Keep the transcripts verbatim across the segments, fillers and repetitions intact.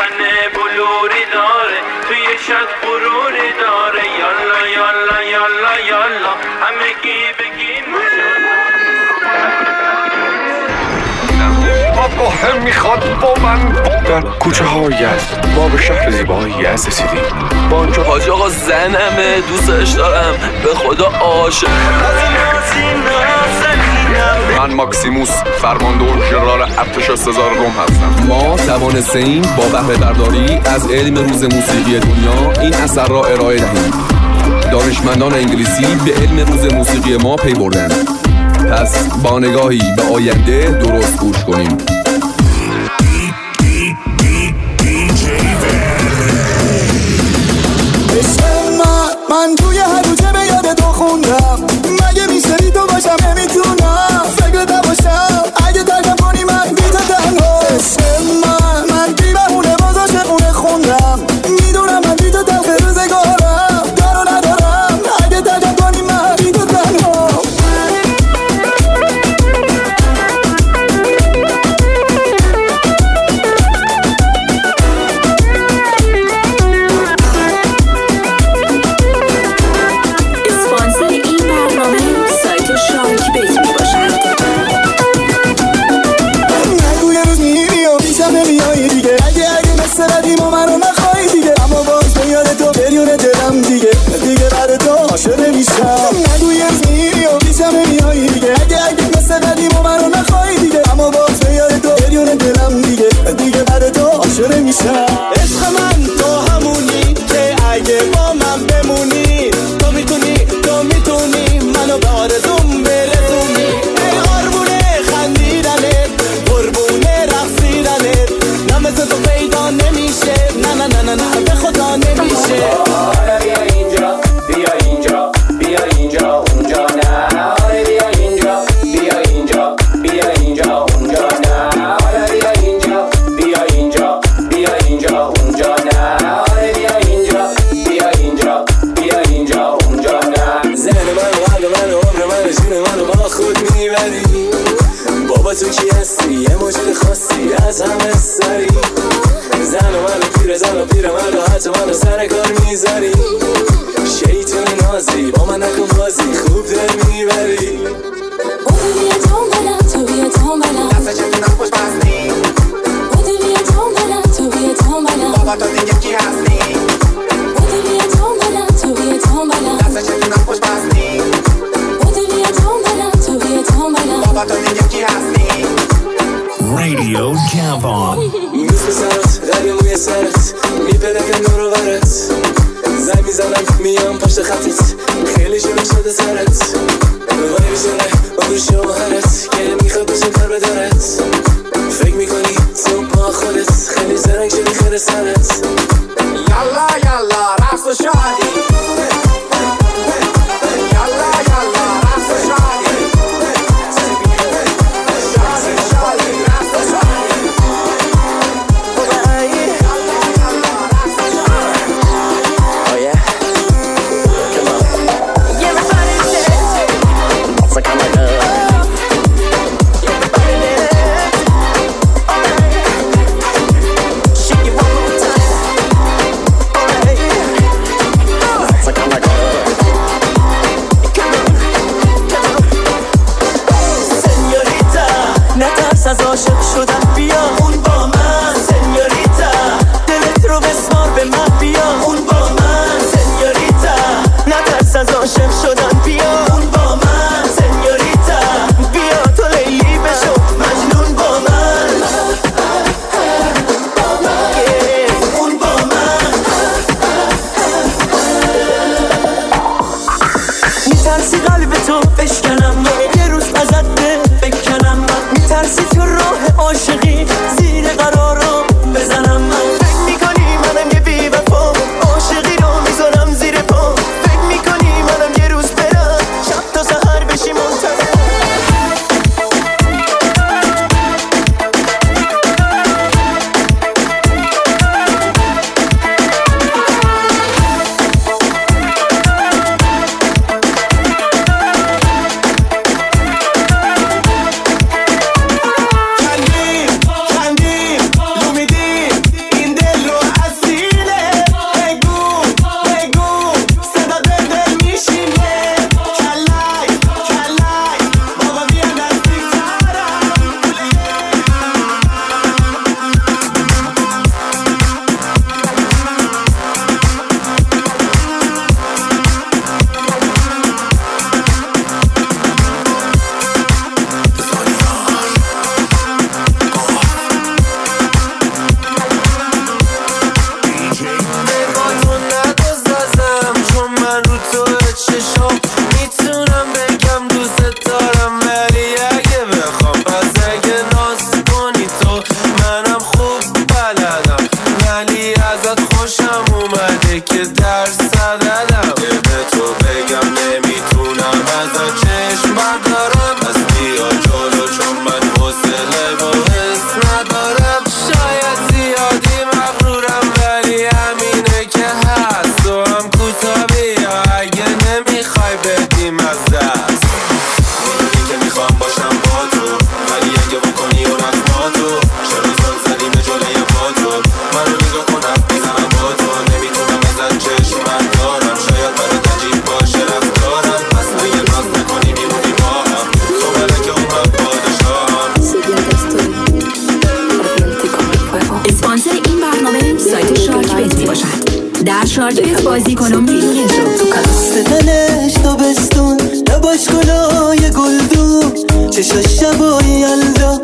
تنه بلوری داره، توی شب غروری داره. یالا یالا یالا یالا همگی بگیم آقا هم میخواد با من. در کوچه های یزد ما به شهر زیبای یزد رسیدیم. با آنجا حاج آقا زنمه، دوستش دارم، به خدا عاشق. من ماکسیموس فرماندور ژنرال ارتش سزار روم هستم. ما توانستیم با بهره برداری از علم روز موسیقی دنیا این اثر را ارائه دهیم. دانشمندان انگلیسی به علم روز موسیقی ما پی بردند. پس با نگاهی به آینده درست گوش کنیم. من توی هر روزه به یاد تو خوندم، مگه میشتری تو باشم نمیتونم فکر نباشم اگه ترکم کنی من بی تو تنها. عشق من من بی بهونه باز عاشقونه خوندم، میدونم من بی تو تلخ روزگارم دارو ندارم اگه ترکم کنی من بی تو تنها. عاشق نمیشم نگو یه روز میری و پیشم نمیایی دیگه، اگه اگه مثل قدیم و من رو نخواهی دیگه، اما باز به یاد تو بریون دلم دیگه دیگه بعد تو عاشق نمیشم. عشق من تو همونی که اگه با من بمونی، تو میتونی تو میتونی منو به آرزوم برسونی. ای قربونه خندیدنت، قربونه رقصیدنت، نه مثل تو پیدا نمیشه، نه نه نه نه نه به خدا نمیشه. تو کی هستی یه موجود خاصی از همه سری، زن و من و پیر زن و پیر من و حتی من و سر کار میذاری. شیطون نازی با من نکن بازی خوب دل میبری. بودی بیا دنبالم تو بیا دنبالم، دسته چطورم خوش بستی. بودی بیا دنبالم تو بیا دنبالم، بابا تو دیگه کی هستی. بودی بیا دنبالم تو بیا دنبالم، دسته چطورم خوش بستی. بودی بیا دنبالم تو بیا دنبالم، بابا تو دیگه کی هستی. Radio Jam-on. میز به سرت دریا موی سرت میپلکن دور و برت، زنگ میزنم میام پشت خطت خیلی جون شده سرت. وای میزنه اون شوهرت که میخواد بزن کار بدارت، فکر میکنی تو با خودت خیلی زرنگ شدی خیر سرت. یالا یالا رقص و شادی، یالا یالا رقص و شادی، شادی شادی رقص و شادی. Oh yeah, come on. Everybody dance, also come on up. Everybody dance, alright. Shake it one more time, alright. Also come on up. Come on, come on. Señorita, نترس از عاشق شدن بیا اون با من. سنیوریتا دلت رو بسپار به من بیا اون با من. سنیوریتا نترس از عاشق شدن بیا اون با من. سنیوریتا بیا تو لیلی بشو مجنون با من. اون با من میترسی قلب تو بشکنم، یه روز ازت بکنم. میترسی تو راه عاشقی زیر قرارم بزنم. فکر میکنی منم یه بی وفا، عاشقی رو میذارم زیر پا. فکر میکنی منم یه روز برم شب تا سحر بشی منتظر. تو چرا زل زدی به جلوی با تو منو نگاه کن حرف میزنم با تو نمیتونم ازت چشم من دارم شاید برات عجیب باشه رفتارم پس اگه راست نکنی میمونی با هم تو ملکه اون من پادشاهم. اسپانسر این برنامه سایت شارک بیت باشد. در شارک بیت بازی کنم بیرون شو ستنش تابستون لباش گلای گلدون چشاش شبای یلدا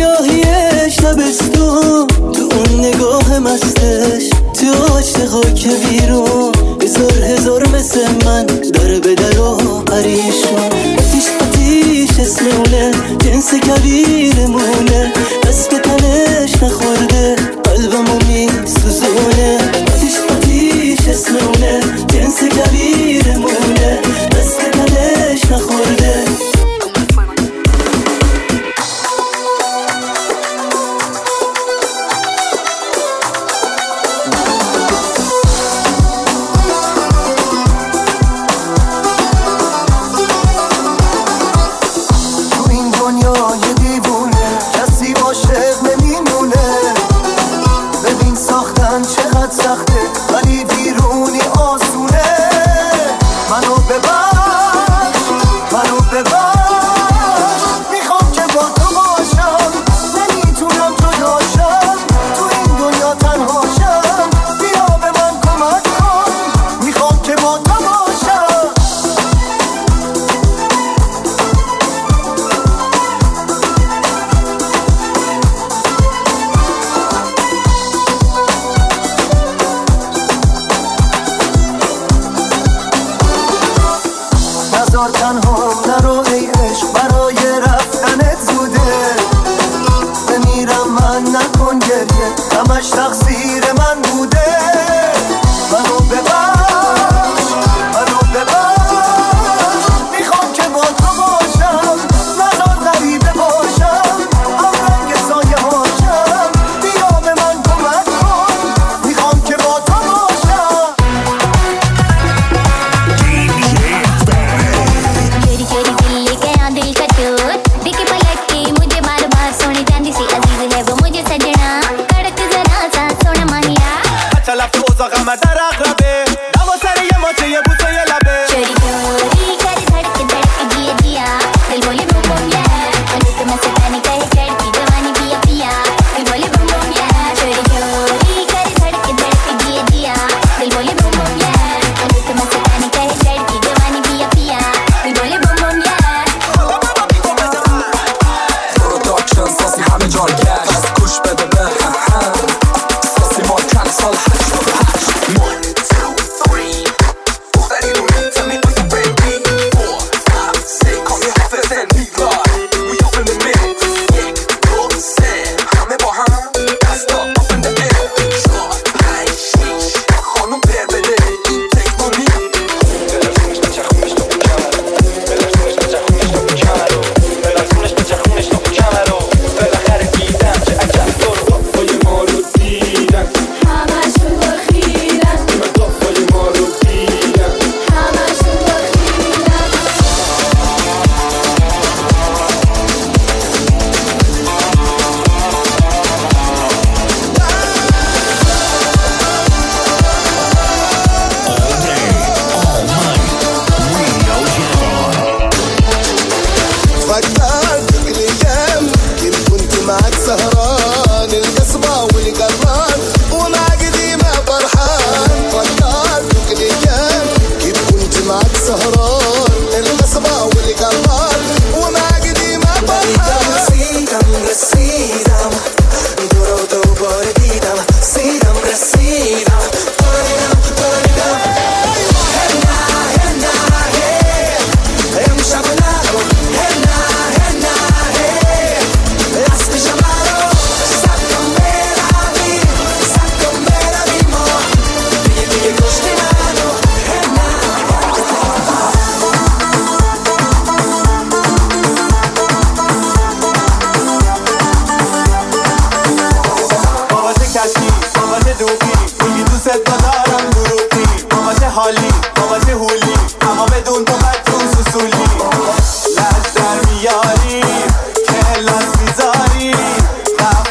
سیاهیش تابستون تو اون نگاه مستش تو عاشقا که بیرون هزار هزار مثل من داره به در و پریشون آتیش آتیش اسمونه جنس کبیرمونه دست به تنش نخورده قلبمو میسوزونه آتیش آتیش اسمونه جنس کبیرمونه دست به تنش نخورده. میاری که لاس میذاری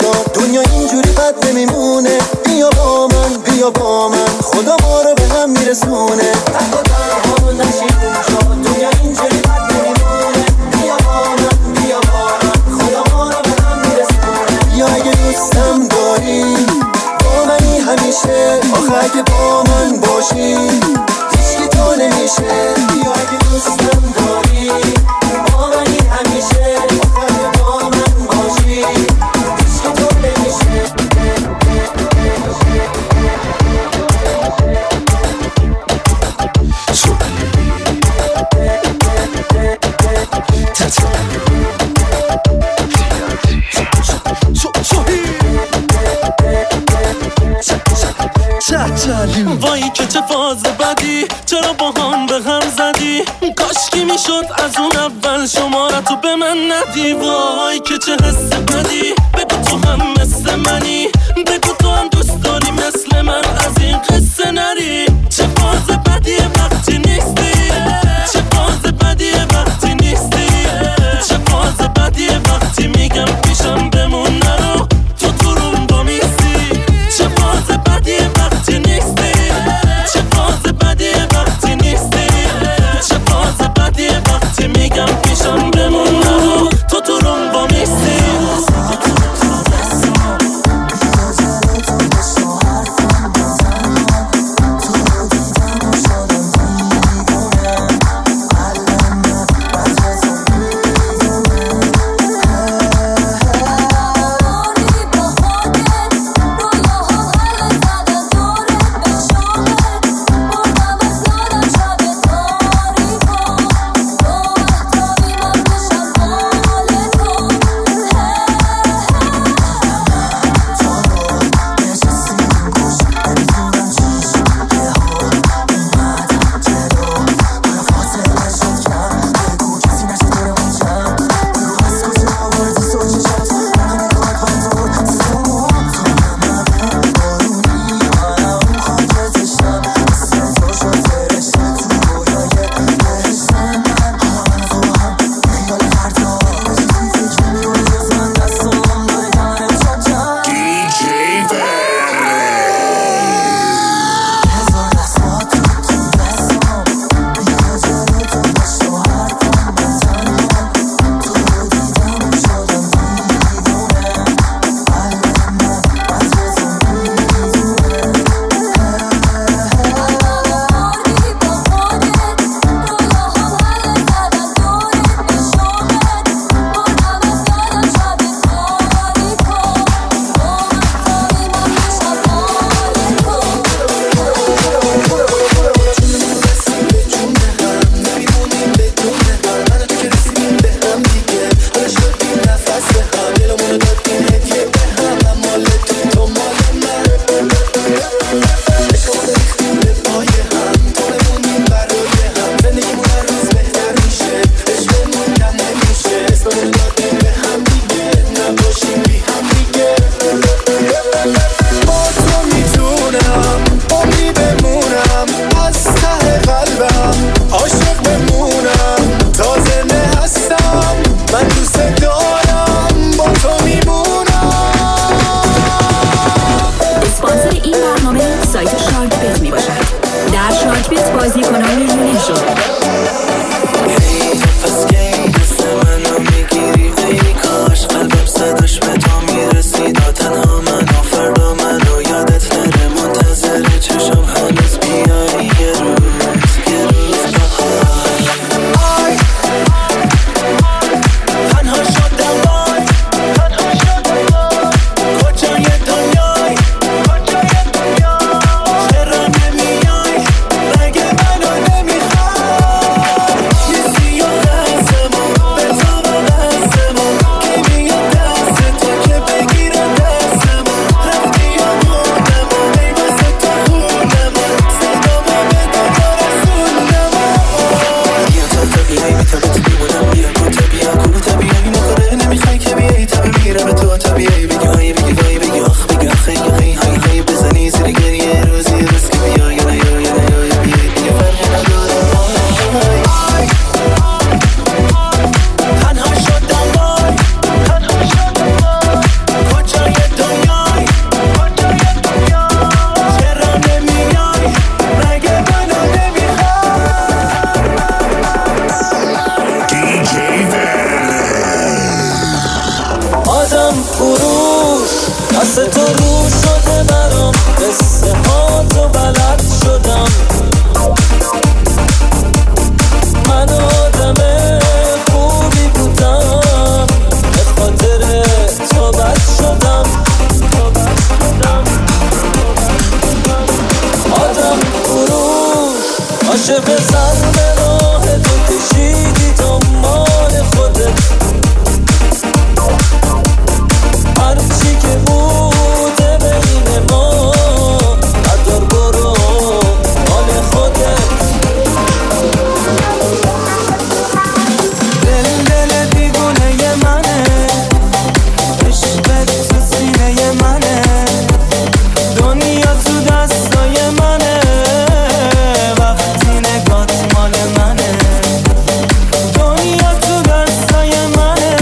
شد دنیا اینجوری بد نمیمونه بیا با من بیا با من خدا ما رو به هم میرسونه تنها تنها نشیم شد دنیا اینجوری بد نمیمونه بیا با من بیا با من خدا ما رو به هم میرسونه یا اگه دوستم داری با منی همیشه آخه اگه با من باشی هیچکی تو نمیشه یا اگه دوستم داری با منی همیشه آخه اگه با من باشی هیچکی تو نمیشه وای که چه فاز بدی چرا با هم به هم زدی کاشکی میشد از اون اول شمارتو به من ندی وای که چه حس بدی بگو تو هم مثل منی بگو تو هم دوست داری مثل من از این قصه نری چه فاز بدیه وقتی نیستی چه فاز بدیه وقتی نیستی چه فاز بدیه وقتی میگم پیشم بمون نرو تو تو روم با میستی چه فاز بدیه وقتی نیستی چه فاز بدیه وقتی نیستی چه فاز بدیه وقتی میگم پیشم بمون نرو تو تو روم با میستی شدم آدم فروش عاشق زن به راه تو کشیدی دنبال خودت هرچی که بوده بین ما ندار برو مال خودت دل دل دیوونه منه عشقت تو سینه منه دنیا تو دستای منه وقتی نگات مال منه دنیا تو دستای منه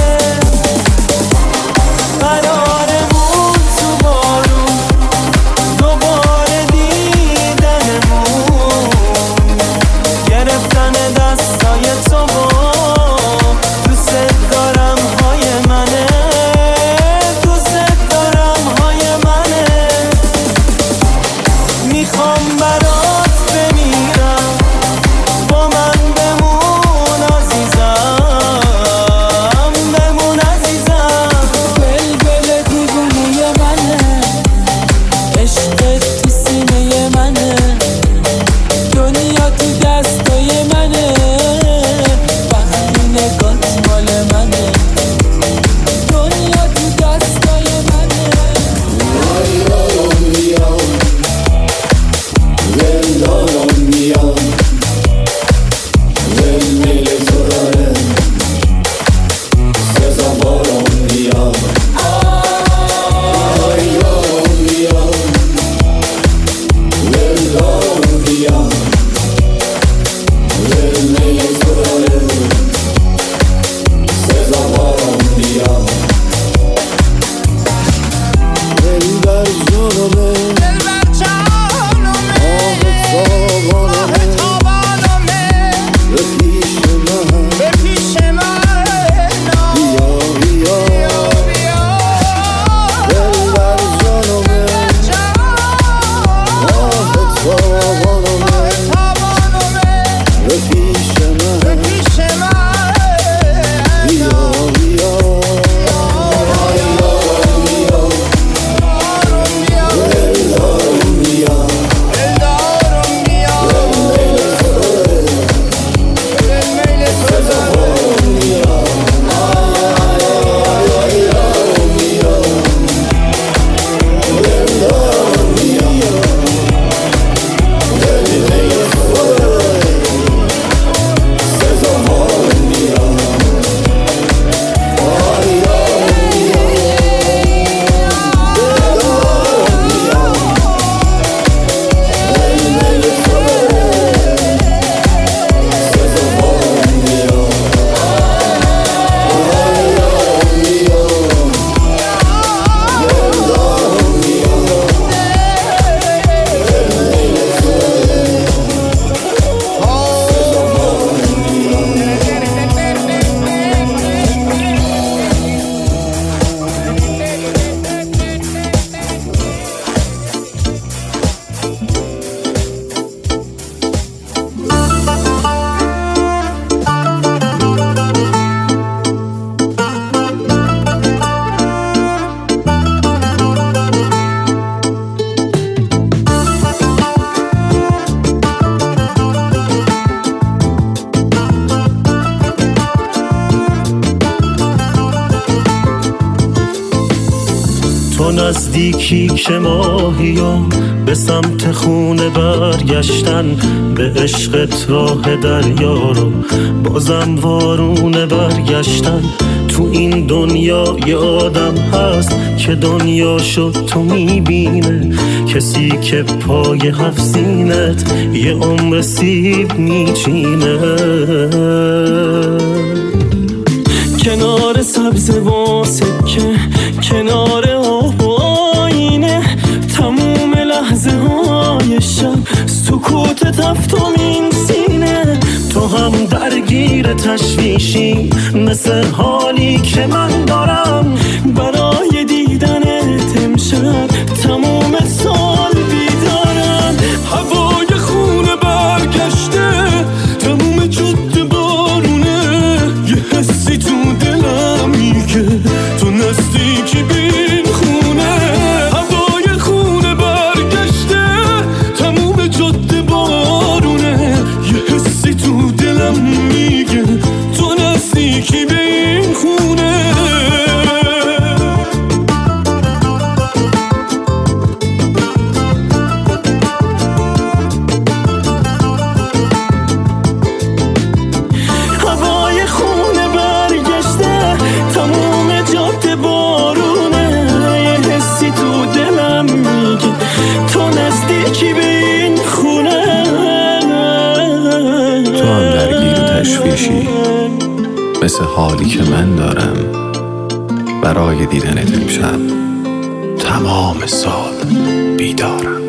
قراره بود تو بارون دوباره دیدنمون گرفتن دستای تو با دوست دارم های منه دوست دارم های منه میخوام برات بمیرم با من بمون عزیزم بمون عزیزم بلبل دیوونه منه عشقت تو سینه منه دنیا تو دستای منه وقتی نگات مال منه دنیا تو دستای منه نزدیکی که ماهیان به سمت خونه برگشتن به عشقت راه دریا رو بازم وارونه برگشتن تو این دنیا یه آدم هست که دنیا شد تو میبینه کسی که پای هفت سینت یه عمر سیب میچینه کنار سبز و سکه کنار آب و آینه تموم لحظه های شب سکوت تفتمین سینه تو هم درگیر تشویشی مثل حالی که من دارم برای دیدنت امشب تموم سال بیدارم هوای خونه برگشته تموم جاده بارونه یه حسی تو دلم میگه تو نزدیکی بین برای دیدنت امشب تمام سال بیدارم.